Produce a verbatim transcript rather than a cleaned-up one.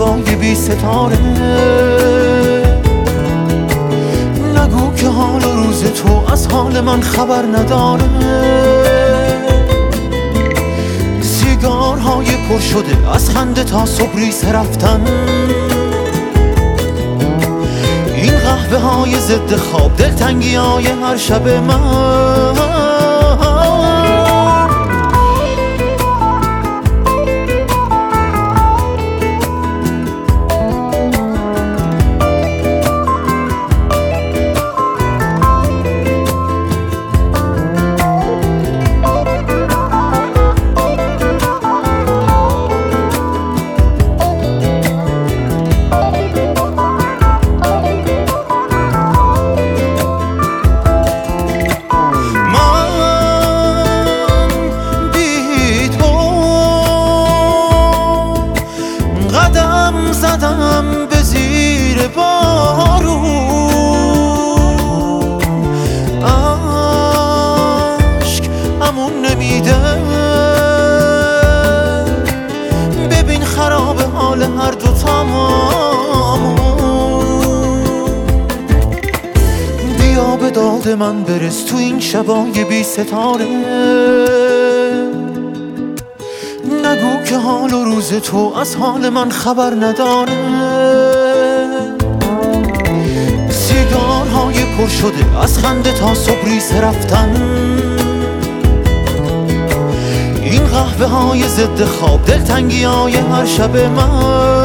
شبای بی ستاره. نگو که حال و روز تو از حال من خبر نداره. سیگارهای پر شده از خنده تا صبح ریسه رفتن. این قهوه های ضد خواب، دلتنگی های هر شب من. زدم به زیر بارون، عشق امون نمیده. ببین خراب حال هر دو تامون. بیا به داد من برس تو این شبای بی ستاره. نگو که حال و روز تو از حال من خبر نداره. سیگارهای پر شده از خنده تا صبح ریسه رفتن. این قهوه های ضد خواب، دلتنگی های هر شب من.